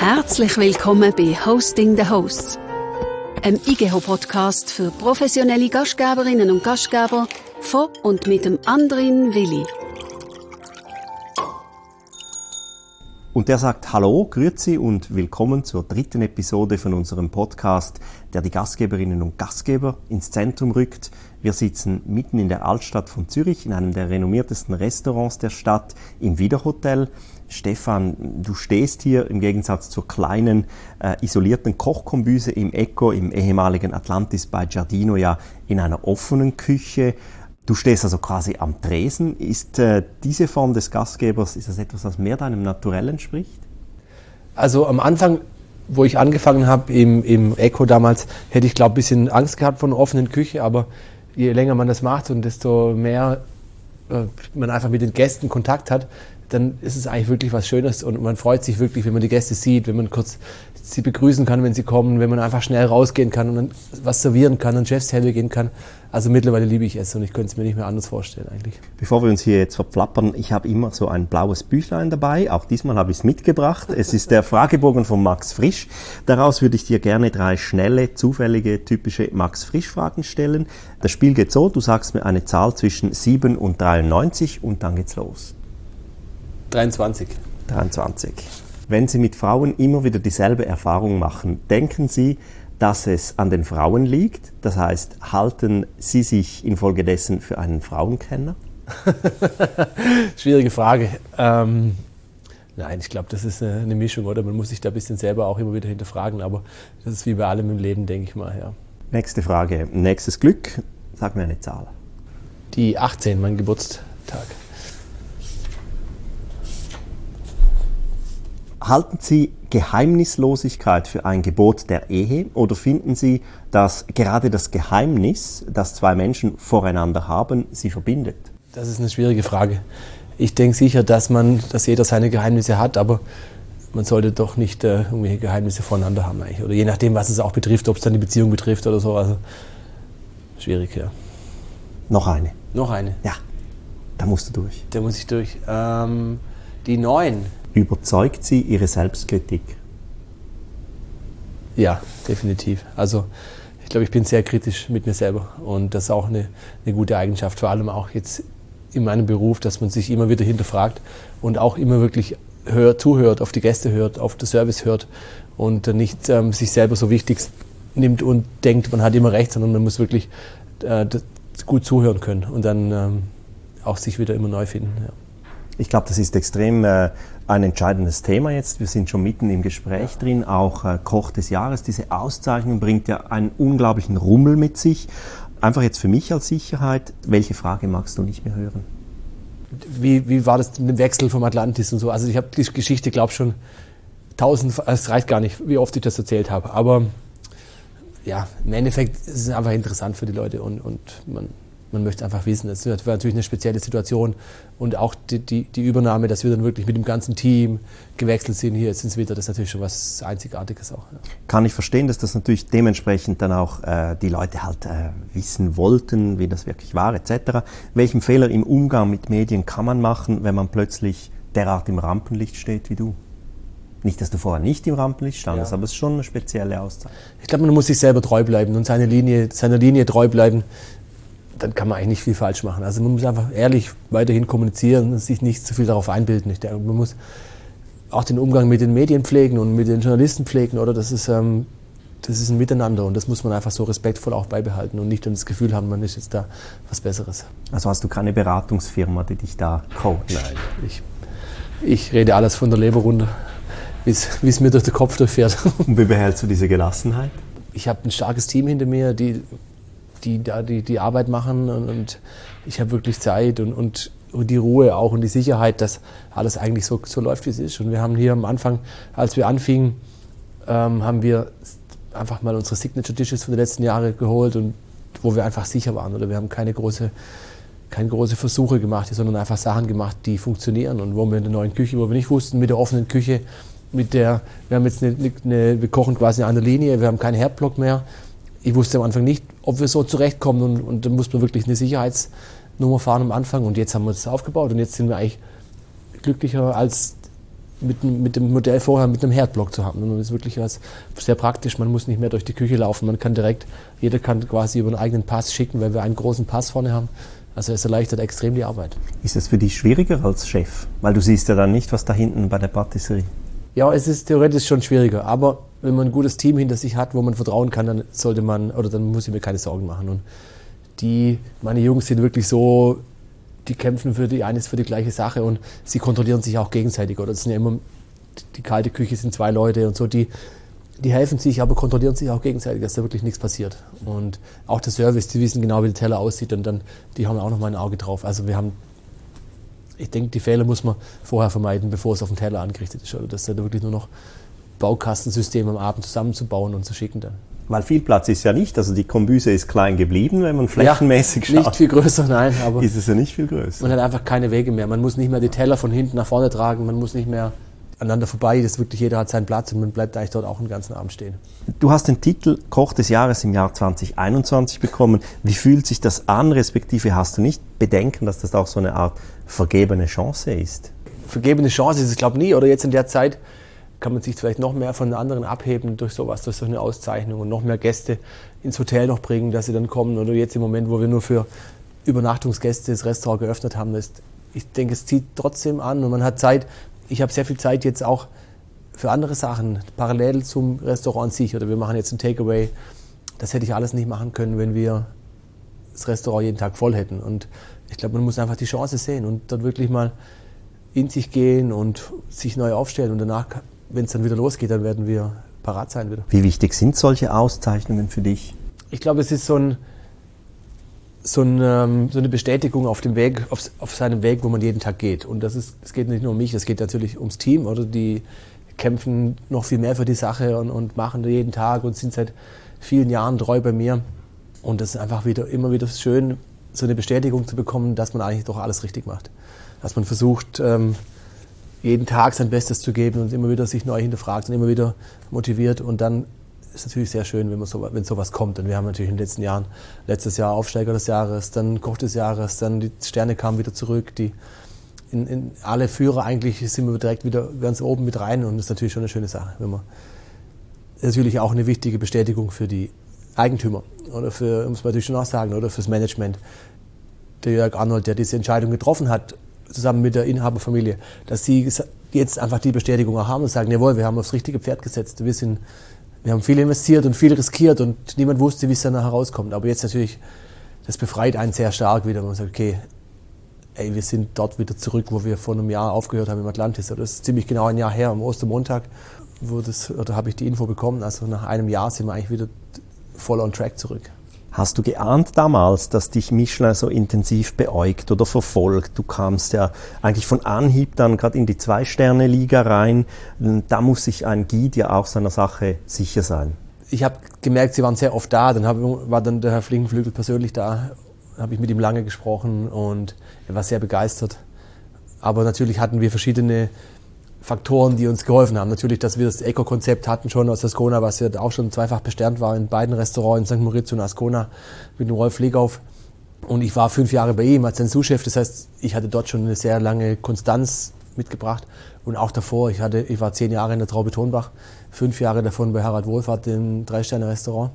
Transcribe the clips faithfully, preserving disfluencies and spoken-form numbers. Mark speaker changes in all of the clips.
Speaker 1: Herzlich willkommen bei Hosting the Hosts, einem I G E H-Podcast für professionelle Gastgeberinnen und Gastgeber von und mit dem Andrin Willi.
Speaker 2: Und der sagt Hallo, Grüezi und willkommen zur dritten Episode von unserem Podcast, der die Gastgeberinnen und Gastgeber ins Zentrum rückt. Wir sitzen mitten in der Altstadt von Zürich, in einem der renommiertesten Restaurants der Stadt, im Wiederhotel. Stefan, du stehst hier im Gegensatz zur kleinen, äh, isolierten Kochkombüse im Eco, im ehemaligen Atlantis bei Giardino, ja in einer offenen Küche. Du stehst also quasi am Tresen. Ist äh, diese Form des Gastgebers, ist das etwas, was mehr deinem Naturell entspricht?
Speaker 3: Also am Anfang, wo ich angefangen habe im, im Eco damals, hätte ich glaube ein bisschen Angst gehabt vor einer offenen Küche, aber je länger man das macht und desto mehr äh, man einfach mit den Gästen Kontakt hat, dann ist es eigentlich wirklich was Schönes und man freut sich wirklich, wenn man die Gäste sieht, wenn man kurz sie begrüßen kann, wenn sie kommen, wenn man einfach schnell rausgehen kann und dann was servieren kann und Chefs helfen gehen kann. Also mittlerweile liebe ich es und ich könnte es mir nicht mehr anders vorstellen eigentlich.
Speaker 2: Bevor wir uns hier jetzt verplappern, ich habe immer so ein blaues Büchlein dabei, auch diesmal habe ich es mitgebracht. Es ist der Fragebogen von Max Frisch. Daraus würde ich dir gerne drei schnelle, zufällige, typische Max Frisch-Fragen stellen. Das Spiel geht so, du sagst mir eine Zahl zwischen sieben und dreiundneunzig und dann geht's los.
Speaker 3: dreiundzwanzig.
Speaker 2: dreiundzwanzig. Wenn Sie mit Frauen immer wieder dieselbe Erfahrung machen, denken Sie, dass es an den Frauen liegt? Das heißt, halten Sie sich infolgedessen für einen Frauenkenner?
Speaker 3: Schwierige Frage. Ähm, nein, ich glaube, das ist eine, eine Mischung, oder? Man muss sich da ein bisschen selber auch immer wieder hinterfragen, aber das ist wie bei allem im Leben, denke ich mal, ja.
Speaker 2: Nächste Frage. Nächstes Glück. Sag mir eine Zahl.
Speaker 3: Die achtzehn, mein Geburtstag.
Speaker 2: Halten Sie Geheimnislosigkeit für ein Gebot der Ehe oder finden Sie, dass gerade das Geheimnis, das zwei Menschen voreinander haben, sie verbindet?
Speaker 3: Das ist eine schwierige Frage. Ich denke sicher, dass man, dass jeder seine Geheimnisse hat, aber man sollte doch nicht äh, irgendwelche Geheimnisse voneinander haben eigentlich. Oder je nachdem, was es auch betrifft, ob es dann die Beziehung betrifft oder so. Also schwierig, ja.
Speaker 2: Noch eine.
Speaker 3: Noch eine?
Speaker 2: Ja, da musst du durch.
Speaker 3: Da muss ich durch. Ähm, die neun.
Speaker 2: Überzeugt Sie Ihre Selbstkritik?
Speaker 3: Ja, definitiv. Also ich glaube, ich bin sehr kritisch mit mir selber und das ist auch eine, eine gute Eigenschaft, vor allem auch jetzt in meinem Beruf, dass man sich immer wieder hinterfragt und auch immer wirklich hört, zuhört, auf die Gäste hört, auf den Service hört und nicht ähm, sich selber so wichtig nimmt und denkt, man hat immer recht, sondern man muss wirklich äh, gut zuhören können und dann ähm, auch sich wieder immer neu finden. Ja.
Speaker 2: Ich glaube, das ist extrem äh, ein entscheidendes Thema jetzt. Wir sind schon mitten im Gespräch drin. Auch äh, Koch des Jahres, diese Auszeichnung bringt ja einen unglaublichen Rummel mit sich. Einfach jetzt für mich als Sicherheit, welche Frage magst du nicht mehr hören?
Speaker 3: Wie, wie war das mit dem Wechsel vom Atlantis und so? Also ich habe die Geschichte, glaube ich, schon tausend, es reicht gar nicht, wie oft ich das erzählt habe. Aber ja, im Endeffekt ist es einfach interessant für die Leute und, und man... Man möchte einfach wissen, es war natürlich eine spezielle Situation und auch die, die, die Übernahme, dass wir dann wirklich mit dem ganzen Team gewechselt sind hier jetzt ins Winter, das ist natürlich schon was Einzigartiges auch. Ja.
Speaker 2: Kann ich verstehen, dass das natürlich dementsprechend dann auch äh, die Leute halt äh, wissen wollten, wie das wirklich war et cetera. Welchen Fehler im Umgang mit Medien kann man machen, wenn man plötzlich derart im Rampenlicht steht wie du? Nicht, dass du vorher nicht im Rampenlicht standest, ja. Aber es ist schon eine spezielle Auszeichnung.
Speaker 3: Ich glaube, man muss sich selber treu bleiben und seine Linie, seiner Linie treu bleiben. Dann kann man eigentlich nicht viel falsch machen. Also man muss einfach ehrlich weiterhin kommunizieren und sich nicht zu viel darauf einbilden. Ich denke, man muss auch den Umgang mit den Medien pflegen und mit den Journalisten pflegen, oder? Das ist, ähm, das ist ein Miteinander und das muss man einfach so respektvoll auch beibehalten und nicht das Gefühl haben, man ist jetzt da was Besseres.
Speaker 2: Also hast du keine Beratungsfirma, die dich da coacht?
Speaker 3: Nein, ich, ich rede alles von der Leber runter, wie es mir durch den Kopf durchfährt.
Speaker 2: Und wie behältst du diese Gelassenheit?
Speaker 3: Ich habe ein starkes Team hinter mir, die die da die, die Arbeit machen und, und ich habe wirklich Zeit und, und, und die Ruhe auch und die Sicherheit, dass alles eigentlich so, so läuft, wie es ist. Und wir haben hier am Anfang, als wir anfingen, ähm, haben wir einfach mal unsere Signature Dishes von den letzten Jahren geholt und wo wir einfach sicher waren. Oder wir haben keine große, keine große Versuche gemacht, sondern einfach Sachen gemacht, die funktionieren und wo wir in der neuen Küche, wo wir nicht wussten, mit der offenen Küche, mit der, wir haben jetzt eine, eine wir kochen quasi an der Linie, wir haben keinen Herdblock mehr. Ich wusste am Anfang nicht, ob wir so zurechtkommen und, und dann musste man wirklich eine Sicherheitsnummer fahren am Anfang und jetzt haben wir das aufgebaut und jetzt sind wir eigentlich glücklicher als mit, mit dem Modell vorher mit einem Herdblock zu haben. Und das ist wirklich was sehr praktisch. Man muss nicht mehr durch die Küche laufen. Man kann direkt, jeder kann quasi über einen eigenen Pass schicken, weil wir einen großen Pass vorne haben. Also es erleichtert extrem die Arbeit.
Speaker 2: Ist es für dich schwieriger als Chef? Weil du siehst ja dann nicht, was da hinten bei der Patisserie.
Speaker 3: Ja, es ist theoretisch schon schwieriger. Aber wenn man ein gutes Team hinter sich hat, wo man vertrauen kann, dann sollte man, oder dann muss ich mir keine Sorgen machen. Und die, meine Jungs sind wirklich so, die kämpfen für die eines für die gleiche Sache und sie kontrollieren sich auch gegenseitig. Oder das sind ja immer, die kalte Küche sind zwei Leute und so, die, die helfen sich, aber kontrollieren sich auch gegenseitig, dass da wirklich nichts passiert. Und auch der Service, die wissen genau, wie der Teller aussieht und dann, die haben auch noch mal ein Auge drauf. Also wir haben, ich denke, die Fehler muss man vorher vermeiden, bevor es auf den Teller angerichtet ist. Oder das ist ja wirklich nur noch Baukastensystem am Abend zusammenzubauen und zu schicken dann.
Speaker 2: Weil viel Platz ist ja nicht, also die Kombüse ist klein geblieben, wenn man flächenmäßig
Speaker 3: ja,
Speaker 2: schaut.
Speaker 3: Nicht viel größer, nein, aber
Speaker 2: ist es ja nicht viel größer.
Speaker 3: Man hat einfach keine Wege mehr. Man muss nicht mehr die Teller von hinten nach vorne tragen, man muss nicht mehr aneinander vorbei. Das wirklich, jeder hat seinen Platz und man bleibt eigentlich dort auch den ganzen Abend stehen.
Speaker 2: Du hast den Titel Koch des Jahres im Jahr zwanzig einundzwanzig bekommen. Wie fühlt sich das an, respektive hast du nicht Bedenken, dass das auch so eine Art vergebene Chance ist?
Speaker 3: Vergebene Chance ist es, glaube ich, nie. Oder jetzt in der Zeit kann man sich vielleicht noch mehr von anderen abheben durch sowas, durch so eine Auszeichnung und noch mehr Gäste ins Hotel noch bringen, dass sie dann kommen. Oder jetzt im Moment, wo wir nur für Übernachtungsgäste das Restaurant geöffnet haben, ist, ich denke, es zieht trotzdem an und man hat Zeit. Ich habe sehr viel Zeit jetzt auch für andere Sachen, parallel zum Restaurant an sich. Oder wir machen jetzt ein Takeaway. Das hätte ich alles nicht machen können, wenn wir das Restaurant jeden Tag voll hätten. Und ich glaube, man muss einfach die Chance sehen und dort wirklich mal in sich gehen und sich neu aufstellen. Und danach, wenn es dann wieder losgeht, dann werden wir parat sein wieder.
Speaker 2: Wie wichtig sind solche Auszeichnungen für dich?
Speaker 3: Ich glaube, es ist so, ein, so, ein, so eine Bestätigung auf dem Weg, auf, auf seinem Weg, wo man jeden Tag geht. Und das ist, es geht nicht nur um mich, es geht natürlich ums Team, oder? Die kämpfen noch viel mehr für die Sache und, und machen jeden Tag und sind seit vielen Jahren treu bei mir. Und das ist einfach wieder, immer wieder schön, so eine Bestätigung zu bekommen, dass man eigentlich doch alles richtig macht. Dass man versucht, ähm, jeden Tag sein Bestes zu geben und immer wieder sich neu hinterfragt und immer wieder motiviert. Und dann ist es natürlich sehr schön, wenn, man so, wenn sowas kommt. Und wir haben natürlich in den letzten Jahren, letztes Jahr Aufsteiger des Jahres, dann Koch des Jahres, dann die Sterne kamen wieder zurück. Die, in, in alle Führer eigentlich sind wir direkt wieder ganz oben mit rein. Und das ist natürlich schon eine schöne Sache. Wenn man, natürlich auch eine wichtige Bestätigung für die Eigentümer oder für, muss man natürlich schon auch sagen, oder fürs Management. Der Jörg Arnold, der diese Entscheidung getroffen hat, zusammen mit der Inhaberfamilie, dass sie jetzt einfach die Bestätigung auch haben und sagen, jawohl, wir haben aufs richtige Pferd gesetzt. Wir, sind, wir haben viel investiert und viel riskiert und niemand wusste, wie es dann herauskommt. Aber jetzt natürlich, das befreit einen sehr stark wieder. Man sagt, okay, ey, wir sind dort wieder zurück, wo wir vor einem Jahr aufgehört haben im Atlantis. Das ist ziemlich genau ein Jahr her, am Ostermontag, wo das, oder habe ich die Info bekommen. Also nach einem Jahr sind wir eigentlich wieder voll on track zurück.
Speaker 2: Hast du geahnt damals, dass dich Michelin so intensiv beäugt oder verfolgt? Du kamst ja eigentlich von Anhieb dann gerade in die Zwei-Sterne-Liga rein. Da muss sich ein Guide ja auch seiner Sache sicher sein.
Speaker 3: Ich habe gemerkt, sie waren sehr oft da. Dann hab, war dann der Herr Flinkenflügel persönlich da. Habe ich mit ihm lange gesprochen und er war sehr begeistert. Aber natürlich hatten wir verschiedene Faktoren, die uns geholfen haben. Natürlich, dass wir das Eco-Konzept hatten schon aus Ascona, was ja auch schon zweifach besternt war in beiden Restaurants, in Sankt Moritz und Ascona mit dem Rolf Legauf. Und ich war fünf Jahre bei ihm als sein Sous-Chef. Das heißt, ich hatte dort schon eine sehr lange Konstanz mitgebracht. Und auch davor, ich, hatte, ich war zehn Jahre in der Traube Tonbach, fünf Jahre davon bei Harald Wohlfahrt, dem Drei-Sterne-Restaurant.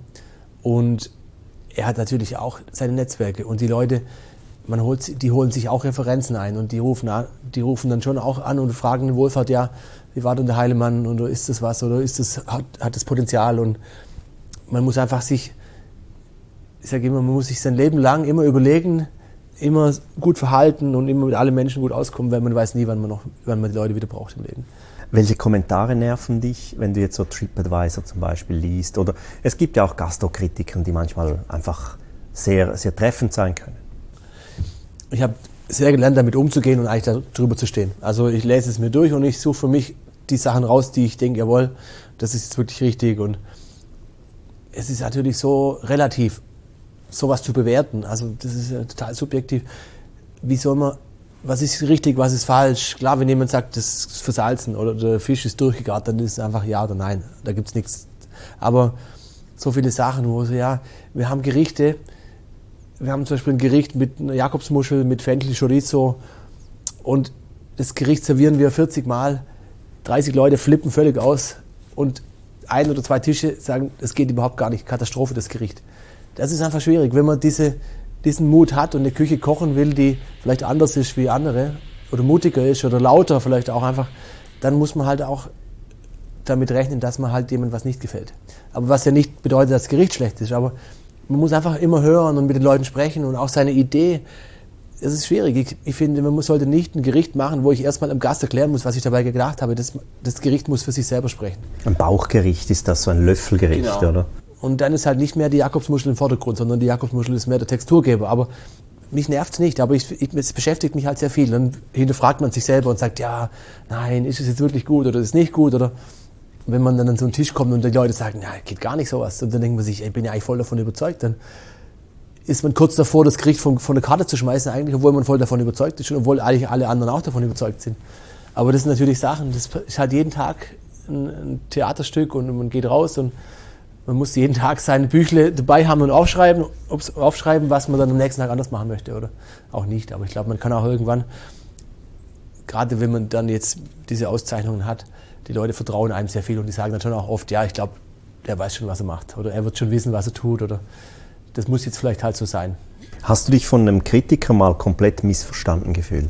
Speaker 3: Und er hat natürlich auch seine Netzwerke. Und die Leute, man holt, die holen sich auch Referenzen ein und die rufen, an, die rufen dann schon auch an und fragen den Wohlfahrt, ja, wie war denn der Heilemann oder ist das was oder ist das, hat, hat das Potenzial? Und man muss einfach sich, ich sage immer, man muss sich sein Leben lang immer überlegen, immer gut verhalten und immer mit allen Menschen gut auskommen, weil man weiß nie, wann man, noch, wann man die Leute wieder braucht im Leben.
Speaker 2: Welche Kommentare nerven dich, wenn du jetzt so TripAdvisor zum Beispiel liest? Oder es gibt ja auch Gastrokritiken, die manchmal einfach sehr, sehr treffend sein können.
Speaker 3: Ich habe sehr gelernt, damit umzugehen und eigentlich darüber zu stehen. Also ich lese es mir durch und ich suche für mich die Sachen raus, die ich denke, jawohl, das ist jetzt wirklich richtig. Und es ist natürlich so relativ, sowas zu bewerten. Also das ist ja total subjektiv. Wie soll man, was ist richtig, was ist falsch? Klar, wenn jemand sagt, das ist versalzen oder der Fisch ist durchgegart, dann ist es einfach ja oder nein. Da gibt es nichts. Aber so viele Sachen, wo so, ja, wir haben Gerichte, wir haben zum Beispiel ein Gericht mit einer Jakobsmuschel, mit Fenchel, Chorizo und das Gericht servieren wir vierzig Mal. dreißig Leute flippen völlig aus und ein oder zwei Tische sagen, es geht überhaupt gar nicht, Katastrophe, das Gericht. Das ist einfach schwierig, wenn man diese, diesen Mut hat und eine Küche kochen will, die vielleicht anders ist wie andere oder mutiger ist oder lauter vielleicht auch einfach, dann muss man halt auch damit rechnen, dass man halt jemandem was nicht gefällt. Aber was ja nicht bedeutet, dass das Gericht schlecht ist, aber man muss einfach immer hören und mit den Leuten sprechen und auch seine Idee. Es ist schwierig. Ich, ich finde, man muss, sollte nicht ein Gericht machen, wo ich erstmal dem Gast erklären muss, was ich dabei gedacht habe. Das, das Gericht muss für sich selber sprechen.
Speaker 2: Ein Bauchgericht ist das, so ein Löffelgericht,
Speaker 3: genau.
Speaker 2: Oder?
Speaker 3: Und dann ist halt nicht mehr die Jakobsmuschel im Vordergrund, sondern die Jakobsmuschel ist mehr der Texturgeber. Aber mich nervt es nicht, aber ich, ich, es beschäftigt mich halt sehr viel. Dann hinterfragt man sich selber und sagt, ja, nein, ist es jetzt wirklich gut oder ist es nicht gut? Oder wenn man dann an so einen Tisch kommt und die Leute sagen, ja, geht gar nicht sowas. Und dann denkt man sich, ich bin ja eigentlich voll davon überzeugt. Dann ist man kurz davor, das Gericht von, von der Karte zu schmeißen, eigentlich, obwohl man voll davon überzeugt ist und obwohl eigentlich alle anderen auch davon überzeugt sind. Aber das sind natürlich Sachen, das ist halt jeden Tag ein, ein Theaterstück und man geht raus und man muss jeden Tag seine Büchle dabei haben und aufschreiben, aufschreiben, was man dann am nächsten Tag anders machen möchte oder auch nicht. Aber ich glaube, man kann auch irgendwann, gerade wenn man dann jetzt diese Auszeichnungen hat, die Leute vertrauen einem sehr viel und die sagen dann schon auch oft, ja, ich glaube, der weiß schon, was er macht oder er wird schon wissen, was er tut oder das muss jetzt vielleicht halt so sein.
Speaker 2: Hast du dich von einem Kritiker mal komplett missverstanden gefühlt?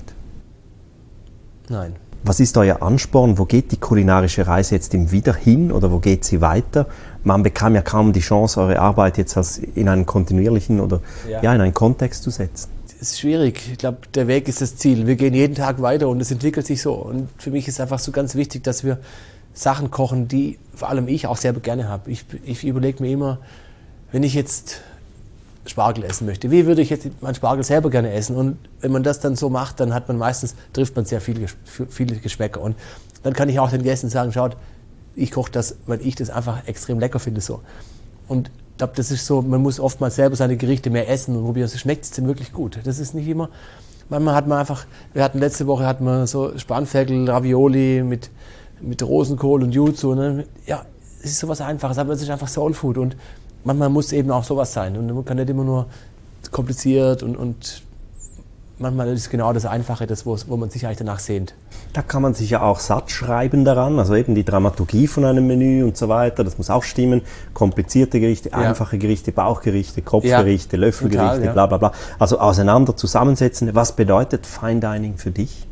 Speaker 3: Nein.
Speaker 2: Was ist euer Ansporn? Wo geht die kulinarische Reise jetzt im Wieder hin oder wo geht sie weiter? Man bekam ja kaum die Chance, eure Arbeit jetzt als in einen kontinuierlichen oder ja. Ja, in einen Kontext zu setzen.
Speaker 3: Es ist schwierig. Ich glaube, der Weg ist das Ziel. Wir gehen jeden Tag weiter und es entwickelt sich so. Und für mich ist einfach so ganz wichtig, dass wir Sachen kochen, die vor allem ich auch selber gerne habe. Ich, ich überlege mir immer, wenn ich jetzt Spargel essen möchte, wie würde ich jetzt meinen Spargel selber gerne essen? Und wenn man das dann so macht, dann hat man meistens, trifft man sehr viele, viele Geschmäcker. Und dann kann ich auch den Gästen sagen, schaut, ich koche das, weil ich das einfach extrem lecker finde. So. Und ich glaube, das ist so, man muss oftmals selber seine Gerichte mehr essen und probieren, schmeckt es denn wirklich gut? Das ist nicht immer, manchmal hat man einfach, wir hatten letzte Woche hatten wir so Spanferkel, Ravioli mit, mit Rosenkohl und Jutsu. Ne? Ja, es ist sowas Einfaches, aber es ist einfach Soul Food und manchmal muss eben auch sowas sein und man kann nicht immer nur kompliziert und, und manchmal ist genau das Einfache, das, wo, wo man sich eigentlich danach sehnt.
Speaker 2: Da kann man sich ja auch satt schreiben daran, also eben die Dramaturgie von einem Menü und so weiter, das muss auch stimmen. Komplizierte Gerichte, ja. Einfache Gerichte, Bauchgerichte, Kopfgerichte, ja. Löffelgerichte, total, ja. Bla bla bla. Also auseinander zusammensetzen. Was bedeutet Fine Dining für dich?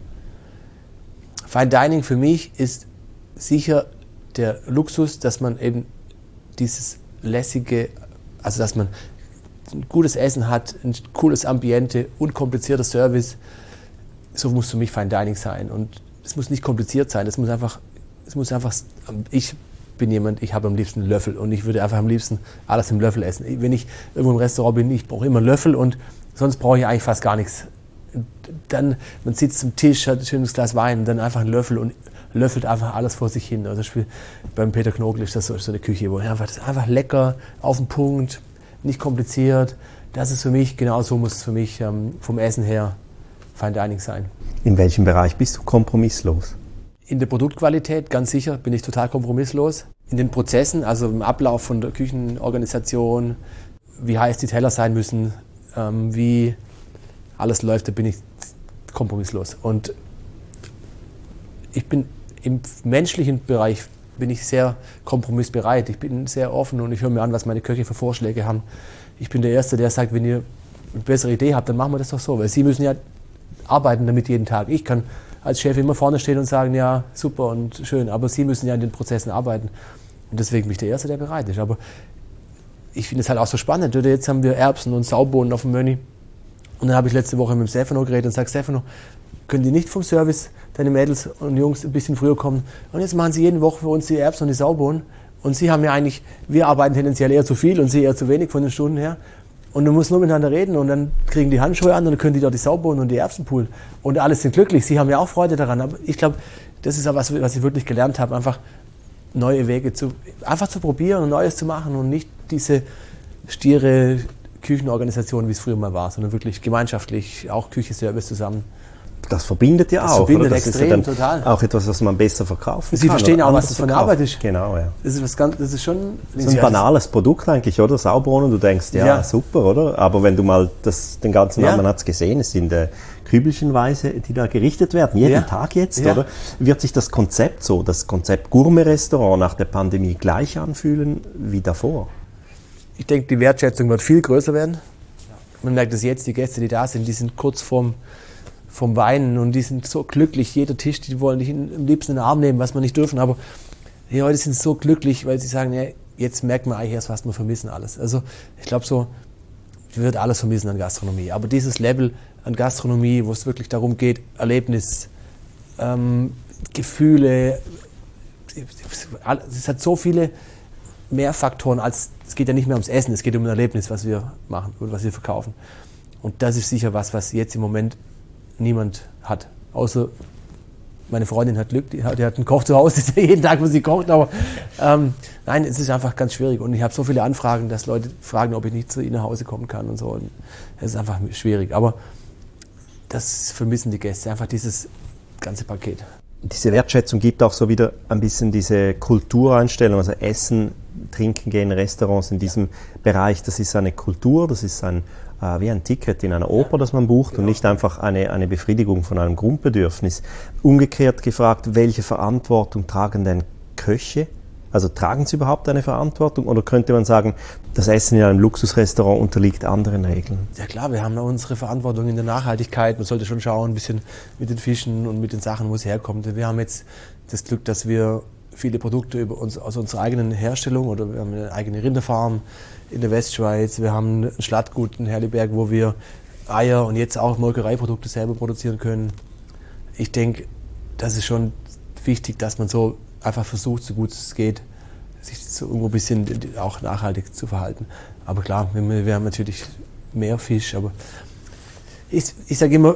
Speaker 3: Fine Dining für mich ist sicher der Luxus, dass man eben dieses lässige, also dass man ein gutes Essen hat, ein cooles Ambiente, unkomplizierter Service. So muss für mich Fine Dining sein. Und es muss nicht kompliziert sein. Es muss einfach, es muss einfach. Ich bin jemand, ich habe am liebsten einen Löffel und ich würde einfach am liebsten alles im Löffel essen. Wenn ich irgendwo im Restaurant bin, ich brauche immer einen Löffel und sonst brauche ich eigentlich fast gar nichts. Dann, man sitzt am Tisch, hat ein schönes Glas Wein, dann einfach einen Löffel und löffelt einfach alles vor sich hin. Also beim Peter Knogel ist das so, so eine Küche, wo einfach, das ist einfach lecker, auf den Punkt, nicht kompliziert. Das ist für mich, genau so muss es für mich ähm, vom Essen her Fine Dining sein.
Speaker 2: In welchem Bereich bist du kompromisslos?
Speaker 3: In der Produktqualität, ganz sicher, bin ich total kompromisslos. In den Prozessen, also im Ablauf von der Küchenorganisation, wie heiß die Teller sein müssen, ähm, wie alles läuft, da bin ich kompromisslos. Und ich bin im menschlichen Bereich bin ich sehr kompromissbereit. Ich bin sehr offen und ich höre mir an, was meine Köche für Vorschläge haben. Ich bin der Erste, der sagt, wenn ihr eine bessere Idee habt, dann machen wir das doch so. Weil Sie müssen ja arbeiten damit jeden Tag. Ich kann als Chef immer vorne stehen und sagen, ja, super und schön, aber Sie müssen ja in den Prozessen arbeiten. Und deswegen bin ich der Erste, der bereit ist. Aber ich finde es halt auch so spannend. Oder jetzt haben wir Erbsen und Saubohnen auf dem Menü. Und dann habe ich letzte Woche mit dem Stefano geredet und sage, Stefano, können die nicht vom Service, deine Mädels und Jungs, ein bisschen früher kommen? Und jetzt machen sie jede Woche für uns die Erbsen und die Saubohnen. Und sie haben ja eigentlich, wir arbeiten tendenziell eher zu viel und sie eher zu wenig von den Stunden her. Und du musst nur miteinander reden und dann kriegen die Handschuhe an und dann können die dort die Saubohnen und die Erbsen poolen. Und alle sind glücklich, sie haben ja auch Freude daran. Aber ich glaube, das ist auch was, was ich wirklich gelernt habe, einfach neue Wege zu, einfach zu probieren und Neues zu machen und nicht diese stiere Küchenorganisation, wie es früher mal war, sondern wirklich gemeinschaftlich, auch Küche, Service zusammen.
Speaker 2: das verbindet ja
Speaker 3: das
Speaker 2: auch.
Speaker 3: Verbindet
Speaker 2: oder? Das
Speaker 3: extrem,
Speaker 2: ist ja dann
Speaker 3: total.
Speaker 2: Auch etwas, was man besser verkaufen
Speaker 3: Sie
Speaker 2: kann.
Speaker 3: verstehen
Speaker 2: oder
Speaker 3: auch, was das für eine
Speaker 2: verkaufen.
Speaker 3: Arbeit ist.
Speaker 2: Genau, ja.
Speaker 3: Das ist, was ganz, das ist schon...
Speaker 2: So ein banales Produkt eigentlich, oder? Sauerbohnen, du denkst, ja,
Speaker 3: Ja.
Speaker 2: super, oder? Aber wenn du mal das, den ganzen
Speaker 3: Ja.
Speaker 2: Namen, man hat es gesehen, es sind äh, kübelchenweise, die da gerichtet werden, jeden
Speaker 3: Ja.
Speaker 2: Tag jetzt,
Speaker 3: Ja.
Speaker 2: oder? Wird sich das Konzept so, das Konzept Gourmet-Restaurant nach der Pandemie gleich anfühlen wie davor?
Speaker 3: Ich denke, die Wertschätzung wird viel größer werden. Man merkt es jetzt, die Gäste, die da sind, die sind kurz vorm, vorm Weinen und die sind so glücklich. Jeder Tisch, die wollen dich in, am liebsten in den Arm nehmen, was wir nicht dürfen. Aber die Leute sind so glücklich, weil sie sagen, ja, jetzt merkt man eigentlich erst, was wir vermissen alles. Also ich glaube so, wir wird alles vermissen an Gastronomie. Aber dieses Level an Gastronomie, wo es wirklich darum geht, Erlebnis, ähm, Gefühle, es hat so viele mehr Faktoren als, es geht ja nicht mehr ums Essen, es geht um ein Erlebnis, was wir machen und was wir verkaufen. Und das ist sicher was, was jetzt im Moment niemand hat. Außer meine Freundin hat Glück, die hat, die hat einen Koch zu Hause, jeden Tag, wo sie kocht, aber ähm, nein, es ist einfach ganz schwierig. Und ich habe so viele Anfragen, dass Leute fragen, ob ich nicht zu ihnen nach Hause kommen kann und so. Und es ist einfach schwierig. Aber das vermissen die Gäste, einfach dieses ganze Paket.
Speaker 2: Diese Wertschätzung gibt auch so wieder ein bisschen diese Kultureinstellung, also Essen, Trinken gehen, Restaurants in diesem Bereich, das ist eine Kultur, das ist ein, äh, wie ein Ticket in einer Oper, das man bucht, genau. Und nicht einfach eine, eine Befriedigung von einem Grundbedürfnis. Umgekehrt gefragt, welche Verantwortung tragen denn Köche? Also tragen sie überhaupt eine Verantwortung oder könnte man sagen, das Essen in einem Luxusrestaurant unterliegt anderen Regeln?
Speaker 3: Ja klar, wir haben unsere Verantwortung in der Nachhaltigkeit. Man sollte schon schauen, ein bisschen mit den Fischen und mit den Sachen, wo es herkommt. Wir haben jetzt das Glück, dass wir viele Produkte über uns, aus unserer eigenen Herstellung, oder wir haben eine eigene Rinderfarm in der Westschweiz, wir haben ein Schlattgut in Herliberg, wo wir Eier und jetzt auch Molkereiprodukte selber produzieren können. Ich denke, das ist schon wichtig, dass man so einfach versucht, so gut es geht, sich so irgendwo ein bisschen auch nachhaltig zu verhalten. Aber klar, wir, wir haben natürlich mehr Fisch, aber ich, ich sage immer,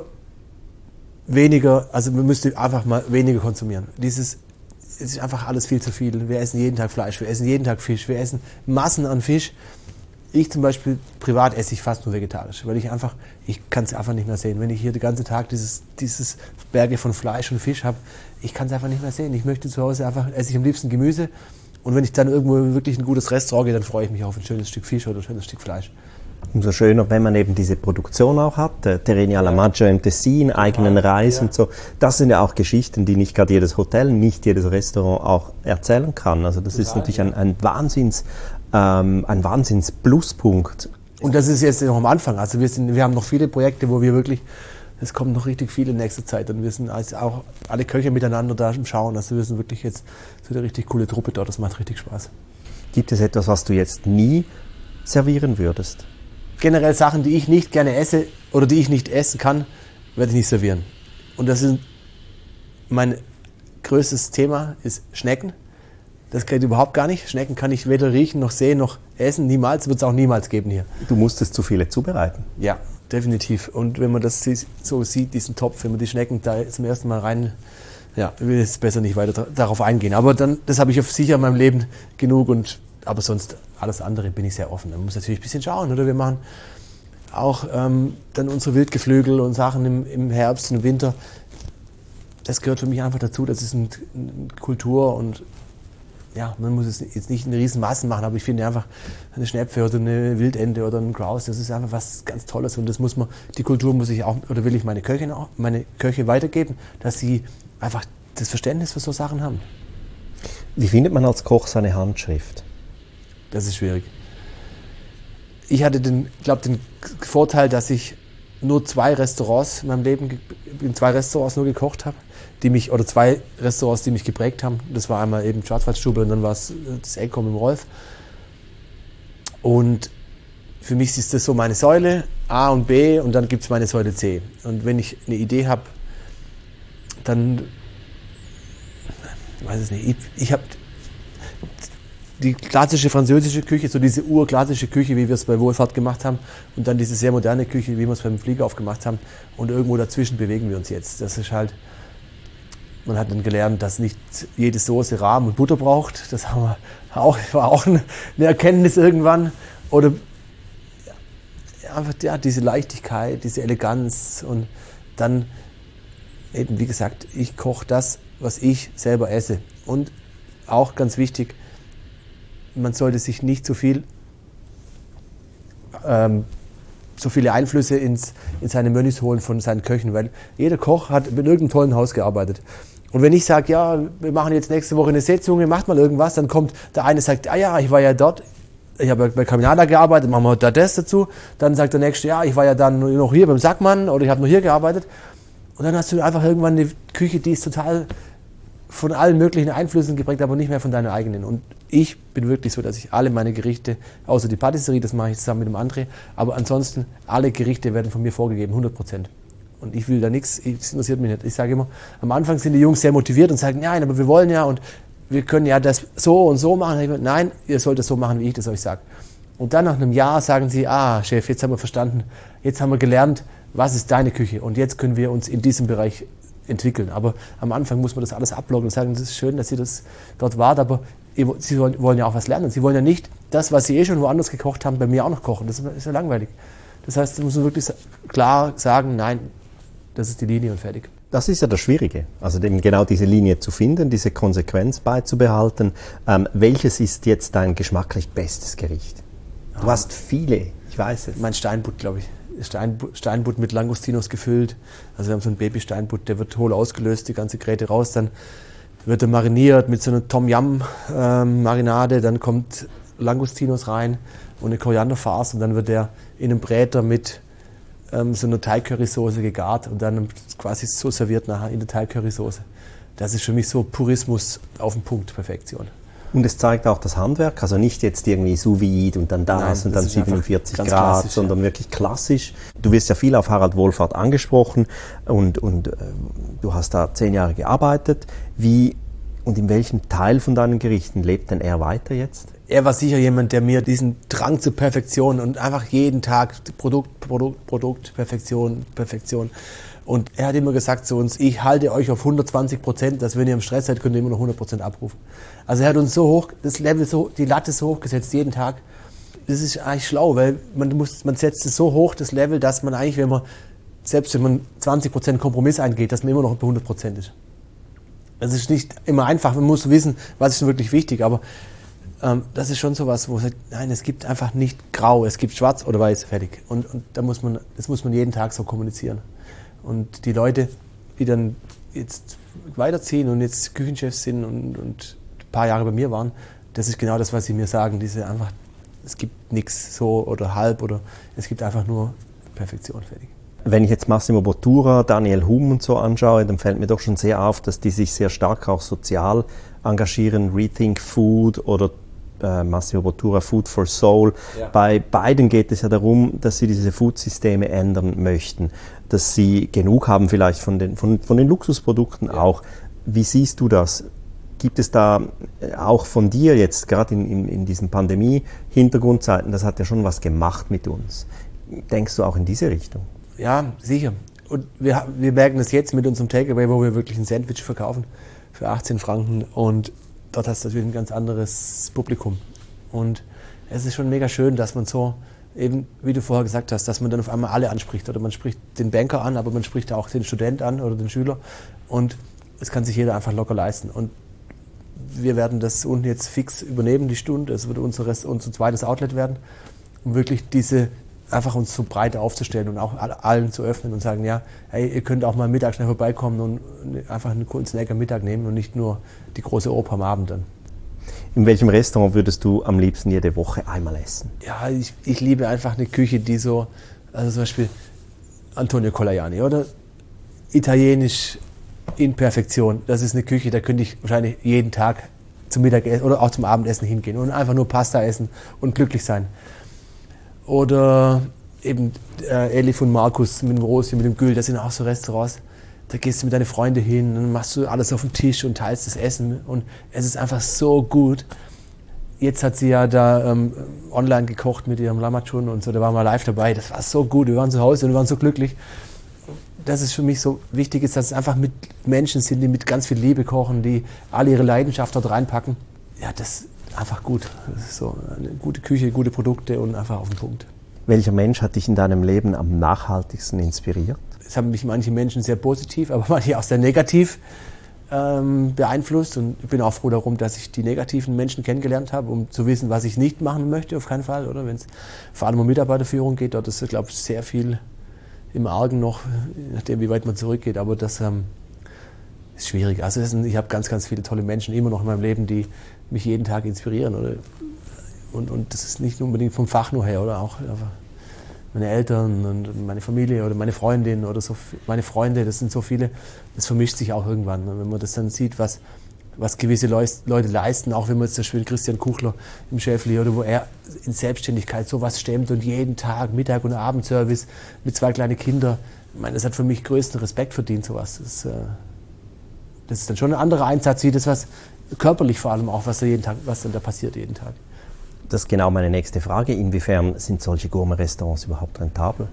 Speaker 3: weniger, also wir müssten einfach mal weniger konsumieren. Dieses, es ist einfach alles viel zu viel. Wir essen jeden Tag Fleisch, wir essen jeden Tag Fisch, wir essen Massen an Fisch. Ich zum Beispiel, privat esse ich fast nur vegetarisch, weil ich einfach, ich kann es einfach nicht mehr sehen. Wenn ich hier den ganzen Tag dieses, dieses Berge von Fleisch und Fisch habe, ich kann es einfach nicht mehr sehen. Ich möchte zu Hause einfach, esse ich am liebsten Gemüse. Und wenn ich dann irgendwo wirklich ein gutes Restaurant gehe, dann freue ich mich auf ein schönes Stück Fisch oder ein schönes Stück Fleisch.
Speaker 2: Umso schöner, wenn man eben diese Produktion auch hat, der Terreni alla Maggia im Tessin, eigenen Reis ja. und so. Das sind ja auch Geschichten, die nicht gerade jedes Hotel, nicht jedes Restaurant auch erzählen kann. Also das Total, ist natürlich ja. ein, ein Wahnsinns, ähm, ein Wahnsinns-Pluspunkt.
Speaker 3: Und das ist jetzt noch am Anfang. Also wir, sind, wir haben noch viele Projekte, wo wir wirklich, es kommt noch richtig viel in nächster Zeit. Und wir sind also auch alle Köche miteinander da im Schauen. Also wir sind wirklich jetzt so eine richtig coole Truppe dort. Das macht richtig Spaß.
Speaker 2: Gibt es etwas, was du jetzt nie servieren würdest?
Speaker 3: Generell Sachen, die ich nicht gerne esse oder die ich nicht essen kann, werde ich nicht servieren. Und das ist mein größtes Thema, ist Schnecken. Das geht überhaupt gar nicht. Schnecken kann ich weder riechen, noch sehen, noch essen. Niemals, wird es auch niemals geben hier.
Speaker 2: Du musstest zu viele zubereiten.
Speaker 3: Ja, definitiv. Und wenn man das so sieht, diesen Topf, wenn man die Schnecken da zum ersten Mal rein, ja, ich will jetzt besser nicht weiter darauf eingehen. Aber dann, das habe ich auf sicher in meinem Leben genug und aber sonst alles andere bin ich sehr offen. Man muss natürlich ein bisschen schauen, oder? Wir machen auch ähm, dann unsere Wildgeflügel und Sachen im, im Herbst und im Winter. Das gehört für mich einfach dazu. Das ist eine ein Kultur und ja, man muss es jetzt nicht in riesen Massen machen, aber ich finde einfach eine Schnepfe oder eine Wildente oder ein Grouse, das ist einfach was ganz Tolles und das muss man, die Kultur muss ich auch, oder will ich meine Köche auch, meine Köche weitergeben, dass sie einfach das Verständnis für so Sachen haben.
Speaker 2: Wie findet man als Koch seine Handschrift?
Speaker 3: Das ist schwierig. Ich hatte den, glaube den Vorteil, dass ich nur zwei Restaurants in meinem Leben, in zwei Restaurants nur gekocht habe, die mich, oder zwei Restaurants, die mich geprägt haben. Das war einmal eben Schwarzwaldstube und dann war es das Eckkom im Rolf. Und für mich ist das so meine Säule A und B und dann gibt es meine Säule C. Und wenn ich eine Idee habe, dann, ich weiß es nicht, ich, ich habe die klassische französische Küche, so diese urklassische Küche, wie wir es bei Wohlfahrt gemacht haben, und dann diese sehr moderne Küche, wie wir es beim Flieger aufgemacht haben. Und irgendwo dazwischen bewegen wir uns jetzt. Das ist halt, man hat dann gelernt, dass nicht jede Soße Rahm und Butter braucht. Das haben wir auch, war auch eine Erkenntnis irgendwann. Oder ja, einfach ja, diese Leichtigkeit, diese Eleganz und dann eben, wie gesagt, ich koche das, was ich selber esse. Und auch ganz wichtig, man sollte sich nicht zu viel, ähm, so viele Einflüsse ins, in seine Menüs holen von seinen Köchen, weil jeder Koch hat mit irgendeinem tollen Haus gearbeitet. Und wenn ich sage, ja, wir machen jetzt nächste Woche eine Setzung, macht mal irgendwas, dann kommt der eine sagt, ah ja, ich war ja dort, ich habe bei Caminada gearbeitet, machen wir da das dazu. Dann sagt der nächste, ja, ich war ja dann noch hier beim Sackmann oder ich habe noch hier gearbeitet. Und dann hast du einfach irgendwann eine Küche, die ist total von allen möglichen Einflüssen geprägt, aber nicht mehr von deiner eigenen. Und ich bin wirklich so, dass ich alle meine Gerichte, außer die Patisserie, das mache ich zusammen mit dem André, aber ansonsten alle Gerichte werden von mir vorgegeben, hundert Prozent. Und ich will da nichts, das interessiert mich nicht. Ich sage immer, am Anfang sind die Jungs sehr motiviert und sagen, nein, aber wir wollen ja und wir können ja das so und so machen. Nein, ihr sollt das so machen, wie ich das euch sage. Und dann nach einem Jahr sagen sie, ah, Chef, jetzt haben wir verstanden, jetzt haben wir gelernt, was ist deine Küche und jetzt können wir uns in diesem Bereich entwickeln. Aber am Anfang muss man das alles abloggen und sagen, das ist schön, dass ihr das dort wart, aber ihr, sie wollen, wollen ja auch was lernen. Sie wollen ja nicht das, was sie eh schon woanders gekocht haben, bei mir auch noch kochen. Das ist ja langweilig. Das heißt, da muss man wirklich klar sagen, nein, das ist die Linie und fertig.
Speaker 2: Das ist ja das Schwierige, also eben genau diese Linie zu finden, diese Konsequenz beizubehalten. Ähm, welches ist jetzt dein geschmacklich bestes Gericht? Du hast viele, ich weiß es.
Speaker 3: Mein Steinbutt, glaube ich. Steinbutt, Steinbutt mit Langostinos gefüllt. Also wir haben so einen Baby-Steinbutt, der wird hohl ausgelöst, die ganze Gräte raus. Dann wird er mariniert mit so einer Tom-Yum-Marinade. Ähm, dann kommt Langostinos rein und eine Korianderfarce. Und dann wird der in einem Bräter mit ähm, so einer Thai-Currysoße gegart und dann quasi so serviert nachher in der Thai-Currysoße. Das ist für mich so Purismus auf den Punkt, Perfektion.
Speaker 2: Und es zeigt auch das Handwerk, also nicht jetzt irgendwie sous vide und dann das Nein, und dann siebenundvierzig Grad, sondern ja. wirklich klassisch. Du wirst ja viel auf Harald Wohlfahrt angesprochen und, und äh, du hast da zehn Jahre gearbeitet. Wie und in welchem Teil von deinen Gerichten lebt denn er weiter jetzt?
Speaker 3: Er war sicher jemand, der mir diesen Drang zur Perfektion und einfach jeden Tag Produkt, Produkt, Produkt, Perfektion, Perfektion. Und er hat immer gesagt zu uns, ich halte euch auf hundertzwanzig Prozent, dass wenn ihr im Stress seid, könnt ihr immer noch hundert Prozent abrufen. Also er hat uns so hoch, das Level so, die Latte so hoch gesetzt, jeden Tag. Das ist eigentlich schlau, weil man muss, man setzt es so hoch, das Level, dass man eigentlich, wenn man, selbst wenn man zwanzig Prozent Kompromiss eingeht, dass man immer noch bei hundert Prozent ist. Das ist nicht immer einfach, man muss wissen, was ist denn wirklich wichtig, aber ähm, das ist schon so was, wo man sagt, nein, es gibt einfach nicht grau, es gibt schwarz oder weiß, fertig. Und, und da muss man, das muss man jeden Tag so kommunizieren. Und die Leute, die dann jetzt weiterziehen und jetzt Küchenchefs sind und, und ein paar Jahre bei mir waren, das ist genau das, was sie mir sagen. Diese einfach, es gibt nichts so oder halb oder es gibt einfach nur Perfektion, fertig.
Speaker 2: Wenn ich jetzt Massimo Bottura, Daniel Humm und so anschaue, dann fällt mir doch schon sehr auf, dass die sich sehr stark auch sozial engagieren. Rethink Food oder äh, Massimo Bottura Food for Soul. Ja. Bei beiden geht es ja darum, dass sie diese Foodsysteme ändern möchten, dass sie genug haben vielleicht von den, von, von den Luxusprodukten ja. auch. Wie siehst du das? Gibt es da auch von dir jetzt, gerade in, in, in diesen Pandemie-Hintergrundzeiten, das hat ja schon was gemacht mit uns. Denkst du auch in diese Richtung?
Speaker 3: Ja, sicher. Und wir, wir merken das jetzt mit unserem Takeaway, wo wir wirklich ein Sandwich verkaufen für achtzehn Franken und dort hast du natürlich ein ganz anderes Publikum. Und es ist schon mega schön, dass man so, eben wie du vorher gesagt hast, dass man dann auf einmal alle anspricht. Oder man spricht den Banker an, aber man spricht auch den Student an oder den Schüler. Und es kann sich jeder einfach locker leisten. Und wir werden das unten jetzt fix übernehmen, die Stunde. Es wird unser, Rest, unser zweites Outlet werden, um wirklich diese einfach uns so breit aufzustellen und auch allen zu öffnen und sagen, ja, hey, ihr könnt auch mal mittags schnell vorbeikommen und einfach einen coolen Snack am Mittag nehmen und nicht nur die große Oper am Abend dann.
Speaker 2: In welchem Restaurant würdest du am liebsten jede Woche einmal essen?
Speaker 3: Ja, ich, ich liebe einfach eine Küche, die so, also zum Beispiel Antonio Colajanni oder italienisch in Perfektion. Das ist eine Küche, da könnte ich wahrscheinlich jeden Tag zum Mittagessen oder auch zum Abendessen hingehen und einfach nur Pasta essen und glücklich sein. Oder eben äh, Elif und Markus mit dem Rosi, mit dem Gül, das sind auch so Restaurants. Da gehst du mit deinen Freunden hin, dann machst du alles auf den Tisch und teilst das Essen. Und es ist einfach so gut. Jetzt hat sie ja da ähm, online gekocht mit ihrem Lamachun und so, da waren wir live dabei. Das war so gut, wir waren zu Hause und wir waren so glücklich. Das ist für mich so wichtig, ist, dass es einfach mit Menschen sind, die mit ganz viel Liebe kochen, die alle ihre Leidenschaft dort reinpacken. Ja, das einfach gut. Das ist so eine gute Küche, gute Produkte und einfach auf den Punkt.
Speaker 2: Welcher Mensch hat dich in deinem Leben am nachhaltigsten inspiriert?
Speaker 3: es haben mich manche Menschen sehr positiv, aber manche auch sehr negativ ähm, beeinflusst. Und ich bin auch froh darum, dass ich die negativen Menschen kennengelernt habe, um zu wissen, was ich nicht machen möchte, auf keinen Fall. Oder wenn es vor allem um Mitarbeiterführung geht, dort ist, glaube ich, sehr viel im Argen noch, je nachdem, wie weit man zurückgeht. Aber das ähm, ist schwierig. Also das sind, ich habe ganz, ganz viele tolle Menschen immer noch in meinem Leben, die mich jeden Tag inspirieren. Oder? Und, und das ist nicht unbedingt vom Fach nur her, oder auch aber meine Eltern und meine Familie oder meine Freundin oder so, meine Freunde, das sind so viele, das vermischt sich auch irgendwann. Und wenn man das dann sieht, was, was gewisse Leute leisten, auch wenn man jetzt zum Beispiel Christian Kuchler im Schäfli oder wo er in Selbstständigkeit sowas stemmt und jeden Tag Mittag- und Abendservice mit zwei kleinen Kindern, ich meine, das hat für mich größten Respekt verdient, sowas. Das, äh, das ist dann schon ein anderer Einsatz, wie das, was körperlich vor allem auch, was da jeden Tag, was dann da passiert jeden Tag.
Speaker 2: Das ist genau meine nächste Frage. Inwiefern sind solche Gourmet-Restaurants überhaupt rentabel?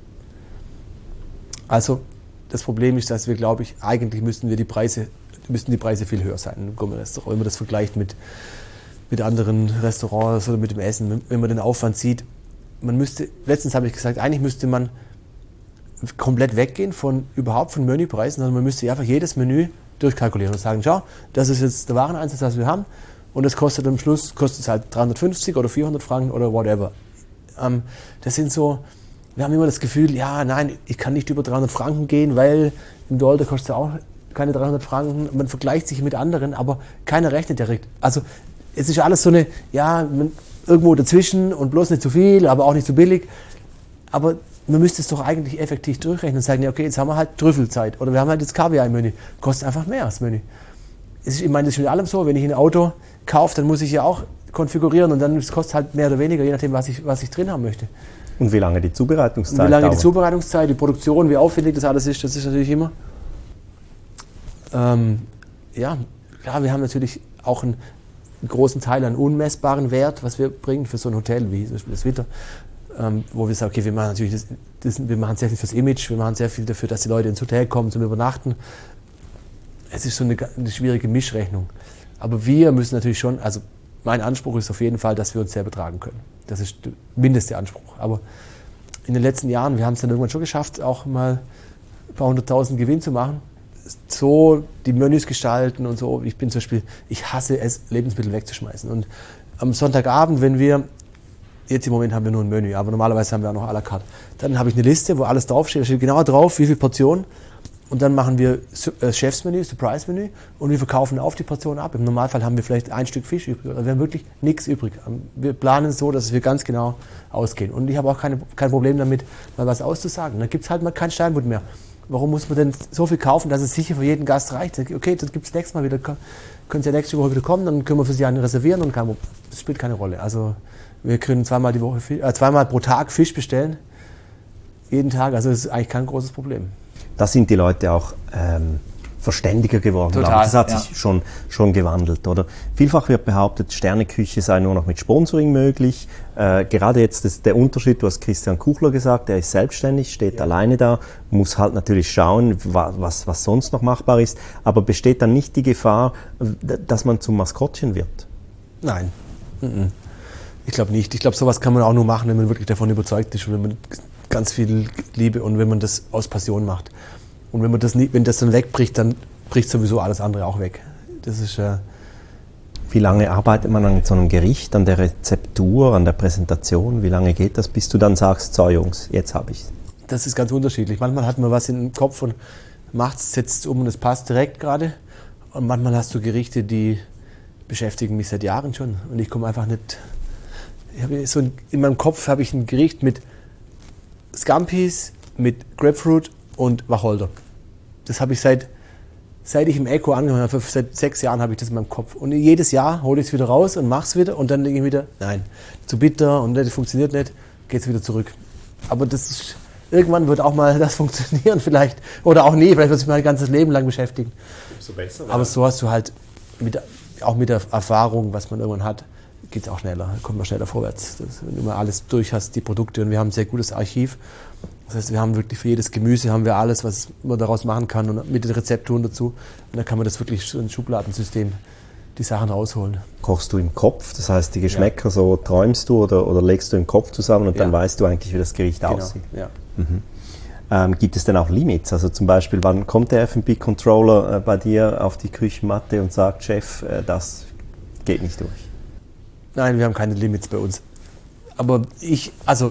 Speaker 3: Also das Problem ist, dass wir, glaube ich, eigentlich müssten wir die Preise, müssten die Preise viel höher sein im Gourmet-Restaurant. Wenn man das vergleicht mit, mit anderen Restaurants oder mit dem Essen, wenn man den Aufwand sieht, man müsste, letztens habe ich gesagt, eigentlich müsste man komplett weggehen von überhaupt von Menüpreisen, sondern man müsste einfach jedes Menü durchkalkulieren und sagen, schau, das ist jetzt der Wareneinsatz, was wir haben. Und es kostet am Schluss kostet es halt dreihundertfünfzig oder vierhundert Franken oder whatever. Ähm, das sind so, wir haben immer das Gefühl, ja, nein, ich kann nicht über dreihundert Franken gehen, weil im Dolder kostet es auch keine dreihundert Franken. Man vergleicht sich mit anderen, aber keiner rechnet direkt. Also es ist alles so eine, ja, man, irgendwo dazwischen und bloß nicht zu viel, aber auch nicht zu billig. Aber man müsste es doch eigentlich effektiv durchrechnen und sagen, ja, okay, jetzt haben wir halt Trüffelzeit oder wir haben halt jetzt Kaviar im Menü. Kostet einfach mehr als Menü. Es ist, ich meine, das ist mit allem so, wenn ich ein Auto kaufe, dann muss ich ja auch konfigurieren und dann kostet es halt mehr oder weniger, je nachdem, was ich, was ich drin haben möchte.
Speaker 2: Und wie lange die Zubereitungszeit
Speaker 3: und wie lange
Speaker 2: dauert?
Speaker 3: die Zubereitungszeit, die Produktion, wie aufwendig das alles ist, das ist natürlich immer. Ähm, ja, klar, wir haben natürlich auch einen, einen großen Teil an unmessbaren Wert, was wir bringen für so ein Hotel wie zum Beispiel das Witter, ähm, wo wir sagen, okay, wir machen natürlich das, das, wir machen sehr viel fürs Image, wir machen sehr viel dafür, dass die Leute ins Hotel kommen zum Übernachten. Es ist so eine, eine schwierige Mischrechnung. Aber wir müssen natürlich schon, also mein Anspruch ist auf jeden Fall, dass wir uns selber tragen können. Das ist der mindeste Anspruch. Aber in den letzten Jahren, wir haben es dann irgendwann schon geschafft, auch mal ein paar hunderttausend Gewinn zu machen. So die Menüs gestalten und so. Ich bin zum Beispiel, ich hasse es, Lebensmittel wegzuschmeißen. Und am Sonntagabend, wenn wir, jetzt im Moment haben wir nur ein Menü, aber normalerweise haben wir auch noch à la carte. Dann habe ich eine Liste, wo alles draufsteht. Da steht genau drauf, wie viele Portionen. Und dann machen wir Chefsmenü, Surprise-Menü und wir verkaufen auf die Portion ab. Im Normalfall haben wir vielleicht ein Stück Fisch übrig. Also wir haben wirklich nichts übrig. Wir planen so, dass wir ganz genau ausgehen. Und ich habe auch keine, kein Problem damit, mal was auszusagen. Dann gibt es halt mal kein Steinbutt mehr. Warum muss man denn so viel kaufen, dass es sicher für jeden Gast reicht? Okay, dann gibt es nächstes Mal wieder, können Sie ja nächste Woche wieder kommen, dann können wir für Sie einen reservieren und kein, das spielt keine Rolle. Also wir können zweimal, die Woche, äh, zweimal pro Tag Fisch bestellen, jeden Tag. Also das ist eigentlich kein großes Problem.
Speaker 2: Da sind die Leute auch ähm, verständiger geworden.
Speaker 3: Total,
Speaker 2: aber das hat
Speaker 3: ja.
Speaker 2: sich schon, schon gewandelt, oder? Vielfach wird behauptet, Sterneküche sei nur noch mit Sponsoring möglich. Äh, gerade jetzt ist der Unterschied, du hast Christian Kuchler gesagt, er ist selbstständig, steht ja. alleine da, muss halt natürlich schauen, was, was sonst noch machbar ist. Aber besteht dann nicht die Gefahr, dass man zum Maskottchen wird?
Speaker 3: Nein. Ich glaube nicht. Ich glaube, sowas kann man auch nur machen, wenn man wirklich davon überzeugt ist und wenn man ganz viel Liebe und wenn man das aus Passion macht. Und wenn man das nie, wenn das dann wegbricht, dann bricht sowieso alles andere auch weg. Das ist äh
Speaker 2: Wie lange arbeitet man an so einem Gericht, an der Rezeptur, an der Präsentation? Wie lange geht das, bis du dann sagst, so Jungs, jetzt habe ich's?
Speaker 3: Das ist ganz unterschiedlich. Manchmal hat man was in den Kopf und macht es, setzt es um und es passt direkt gerade. Und manchmal hast du Gerichte, die beschäftigen mich seit Jahren schon. Und ich komme einfach nicht. Ich habe so ein, in meinem Kopf habe ich ein Gericht mit Scampis, mit Grapefruit und Wacholder. Das habe ich seit, seit ich im Eco angefangen habe, seit sechs Jahren habe ich das in meinem Kopf. Und jedes Jahr hole ich es wieder raus und mache es wieder und dann denke ich wieder, nein, zu bitter und das funktioniert nicht, geht es wieder zurück. Aber das ist, irgendwann wird auch mal das funktionieren vielleicht. Oder auch nie, vielleicht wird es mich mein ganzes Leben lang beschäftigen.
Speaker 2: So besser,
Speaker 3: aber so hast du halt, mit, auch mit der Erfahrung, was man irgendwann hat, geht es auch schneller, kommt man schneller vorwärts. Das, wenn du mal alles durch hast, die Produkte, und wir haben ein sehr gutes Archiv. Das heißt, wir haben wirklich für jedes Gemüse haben wir alles, was man daraus machen kann und mit den Rezepturen dazu. Und dann kann man das wirklich so ein Schubladensystem, die Sachen rausholen.
Speaker 2: Kochst du im Kopf, das heißt die Geschmäcker, ja. so träumst du oder, oder legst du im Kopf zusammen und ja. dann weißt du eigentlich, wie das Gericht
Speaker 3: genau.
Speaker 2: aussieht?
Speaker 3: Ja.
Speaker 2: Mhm. Ähm, gibt es denn auch Limits? Also zum Beispiel, wann kommt der F und B-Controller äh, bei dir auf die Küchenmatte und sagt, Chef, äh, das geht nicht durch?
Speaker 3: Nein, wir haben keine Limits bei uns. Aber ich, also,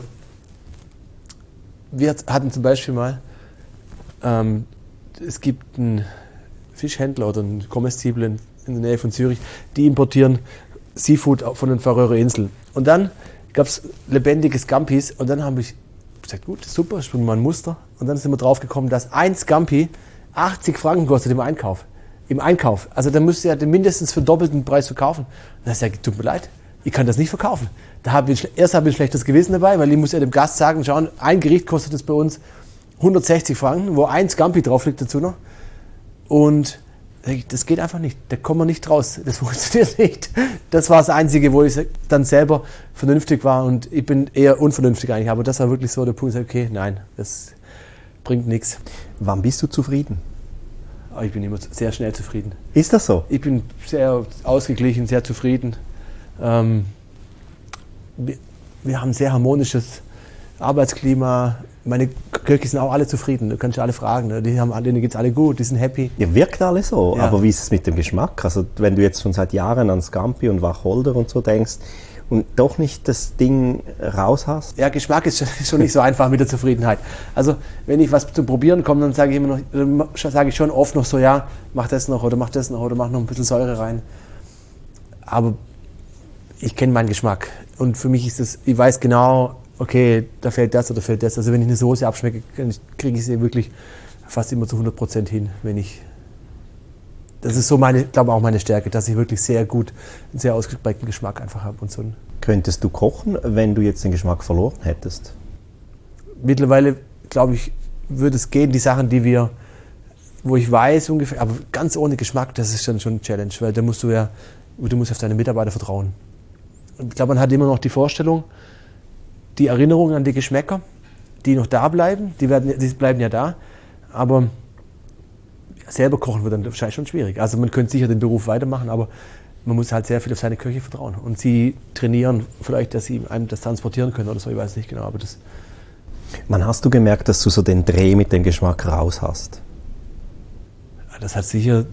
Speaker 3: wir hatten zum Beispiel mal, ähm, es gibt einen Fischhändler oder einen Comestible in der Nähe von Zürich, die importieren Seafood von den Färöer Inseln. Und dann gab es lebendiges Scampis und dann habe ich gesagt, gut, super, ich bringe mal ein Muster. Und dann sind wir drauf gekommen, dass ein Scampi achtzig Franken kostet im Einkauf. Im Einkauf. Also da müsst ihr ja den mindestens für doppelten Preis verkaufen. Und dann sage ich, tut mir leid, ich kann das nicht verkaufen. Da habe ich, erst habe ich ein schlechtes Gewissen dabei, weil ich muss ja dem Gast sagen, schauen, ein Gericht kostet es bei uns hundertsechzig Franken, wo ein Scampi drauf liegt dazu noch. Und das geht einfach nicht. Da kommen wir nicht raus. Das funktioniert nicht. Das war das Einzige, wo ich dann selber vernünftig war. Und ich bin eher unvernünftig eigentlich. Aber das war wirklich so der Punkt, okay, nein, das bringt nichts.
Speaker 2: Wann bist du zufrieden?
Speaker 3: Ich bin immer sehr schnell zufrieden.
Speaker 2: Ist das so?
Speaker 3: Ich bin sehr ausgeglichen, sehr zufrieden. Ähm, wir, wir haben ein sehr harmonisches Arbeitsklima. Meine Köche sind auch alle zufrieden, da kannst du alle fragen. Ne? Die haben, denen geht es alle gut, die sind happy.
Speaker 2: Ihr wirkt alle so,
Speaker 3: ja.
Speaker 2: Aber wie ist es mit dem Geschmack? Also wenn du jetzt schon seit Jahren an Scampi und Wacholder und so denkst und doch nicht das Ding raus hast?
Speaker 3: Ja, Geschmack ist schon nicht so einfach mit der Zufriedenheit. Also wenn ich was zum Probieren komme, dann sage ich immer noch, sage ich schon oft noch so, ja, mach das noch oder mach das noch oder mach noch ein bisschen Säure rein. Aber ich kenne meinen Geschmack und für mich ist das, ich weiß genau, okay, da fällt das oder fällt das. Also wenn ich eine Soße abschmecke, kriege ich sie wirklich fast immer zu hundert Prozent hin, wenn ich. Das ist so meine, glaube auch meine Stärke, dass ich wirklich sehr gut, einen sehr ausgeprägten Geschmack einfach habe und so.
Speaker 2: Könntest du kochen, wenn du jetzt den Geschmack verloren hättest?
Speaker 3: Mittlerweile, glaube ich, würde es gehen, die Sachen, die wir, wo ich weiß ungefähr, aber ganz ohne Geschmack, das ist dann schon eine Challenge, weil da musst du ja, du musst auf deine Mitarbeiter vertrauen. Und ich glaube, man hat immer noch die Vorstellung, die Erinnerungen an die Geschmäcker, die noch da bleiben, die, werden, die bleiben ja da, aber selber kochen wird dann wahrscheinlich schon schwierig. Also man könnte sicher den Beruf weitermachen, aber man muss halt sehr viel auf seine Köche vertrauen. Und sie trainieren vielleicht, dass sie einem das transportieren können oder so, ich weiß nicht genau. Aber das.
Speaker 2: Wann hast du gemerkt, dass du so den Dreh mit dem Geschmack raus hast?
Speaker 3: Das hat sicher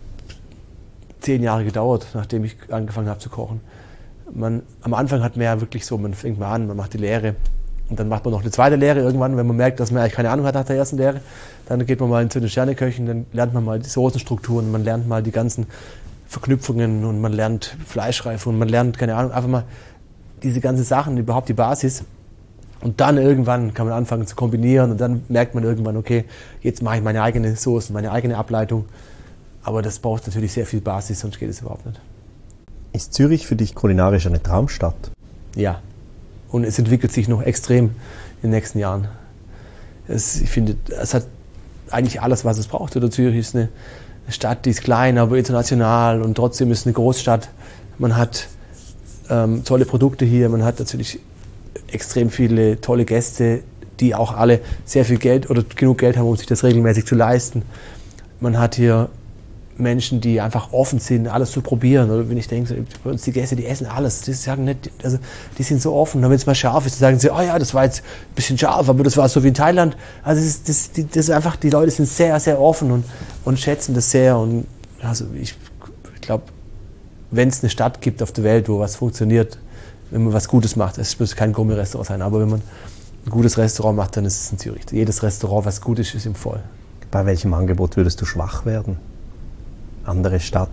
Speaker 3: zehn Jahre gedauert, nachdem ich angefangen habe zu kochen. Man, am Anfang hat man ja wirklich so, man fängt mal an, man macht die Lehre und dann macht man noch eine zweite Lehre irgendwann, wenn man merkt, dass man eigentlich keine Ahnung hat nach der ersten Lehre. Dann geht man mal zu den Sterneköchen, dann lernt man mal die Soßenstrukturen, man lernt mal die ganzen Verknüpfungen und man lernt Fleischreife und man lernt, keine Ahnung, einfach mal diese ganzen Sachen, überhaupt die Basis. Und dann irgendwann kann man anfangen zu kombinieren und dann merkt man irgendwann, okay, jetzt mache ich meine eigene Soße, meine eigene Ableitung. Aber das braucht natürlich sehr viel Basis, sonst geht es überhaupt nicht.
Speaker 2: Ist Zürich für dich kulinarisch eine Traumstadt?
Speaker 3: Ja. Und es entwickelt sich noch extrem in den nächsten Jahren. Es, ich finde, es hat eigentlich alles, was es braucht. Oder Zürich ist eine Stadt, die ist klein, aber international und trotzdem ist es eine Großstadt. Man hat ähm, tolle Produkte hier, man hat natürlich extrem viele tolle Gäste, die auch alle sehr viel Geld oder genug Geld haben, um sich das regelmäßig zu leisten. Man hat hier Menschen, die einfach offen sind, alles zu probieren. Oder wenn ich denke, bei uns die Gäste, die essen alles. Die sagen nicht, also die sind so offen. Und wenn es mal scharf ist, dann sagen sie, oh ja, das war jetzt ein bisschen scharf, aber das war so wie in Thailand. Also das ist, das, das ist einfach, die Leute sind sehr, sehr offen und, und schätzen das sehr. Und also ich, ich glaube, wenn es eine Stadt gibt auf der Welt, wo was funktioniert, wenn man was Gutes macht, es muss kein Gourmet-Restaurant sein, aber wenn man ein gutes Restaurant macht, dann ist es in Zürich. Jedes Restaurant, was gut ist, ist im Voll.
Speaker 2: Bei welchem Angebot würdest du schwach werden? Andere Stadt?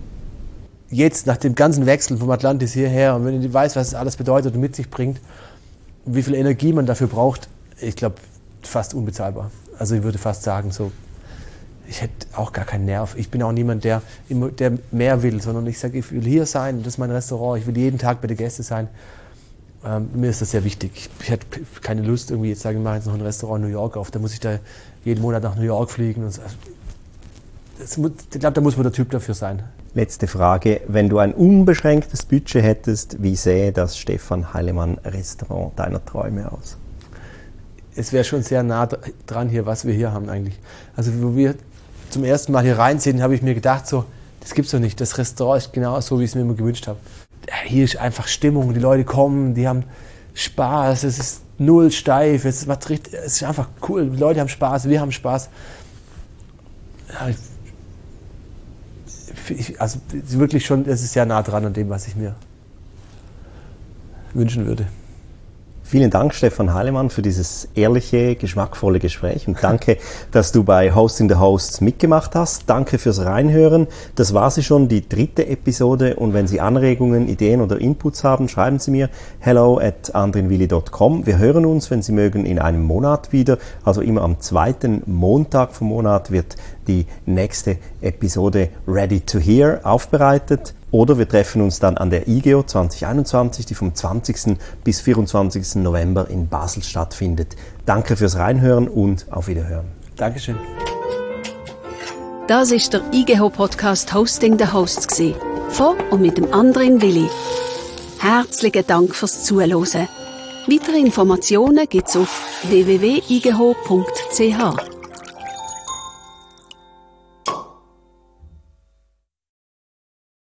Speaker 3: Jetzt, nach dem ganzen Wechsel vom Atlantis hierher, und wenn ich weiß, was es alles bedeutet und mit sich bringt, wie viel Energie man dafür braucht, ich glaube, fast unbezahlbar. Also ich würde fast sagen, so, ich hätte auch gar keinen Nerv. Ich bin auch niemand, der, immer, der mehr will, sondern ich sage, ich will hier sein, das ist mein Restaurant, ich will jeden Tag bei den Gästen sein. Ähm, mir ist das sehr wichtig. Ich, ich hätte keine Lust, irgendwie jetzt sagen, ich mache jetzt noch ein Restaurant in New York auf, da muss ich da jeden Monat nach New York fliegen und so. Das, ich glaube, da muss man der Typ dafür sein.
Speaker 2: Letzte Frage. Wenn du ein unbeschränktes Budget hättest, wie sähe das Stefan Heilemann-Restaurant deiner Träume aus?
Speaker 3: Es wäre schon sehr nah dran hier, was wir hier haben eigentlich. Also wo wir zum ersten Mal hier reinsehen, habe ich mir gedacht, so, das gibt's doch nicht. Das Restaurant ist genau so, wie ich es mir immer gewünscht habe. Hier ist einfach Stimmung, die Leute kommen, die haben Spaß, es ist null steif, es, macht richtig, es ist einfach cool, die Leute haben Spaß, wir haben Spaß. Ja, ich, also wirklich schon, es ist sehr nah dran an dem, was ich mir wünschen würde.
Speaker 2: Vielen Dank, Stefan Heilemann, für dieses ehrliche, geschmackvolle Gespräch und danke, dass du bei Hosting the Hosts mitgemacht hast. Danke fürs Reinhören. Das war sie schon, die dritte Episode, und wenn Sie Anregungen, Ideen oder Inputs haben, schreiben Sie mir hello at andrinwilli dot com. Wir hören uns, wenn Sie mögen, in einem Monat wieder. Also immer am zweiten Montag vom Monat wird die nächste Episode Ready to Hear aufbereitet. Oder wir treffen uns dann an der I G E O zwanzig einundzwanzig, die vom zwanzigsten bis vierundzwanzigsten November in Basel stattfindet. Danke fürs Reinhören und auf Wiederhören.
Speaker 3: Dankeschön.
Speaker 1: Das ist der I G E O-Podcast Hosting the Hosts gewesen. Von und mit dem Andrin Willi. Herzlichen Dank fürs Zuhören. Weitere Informationen gibt's auf w w w punkt i g e h o punkt c h.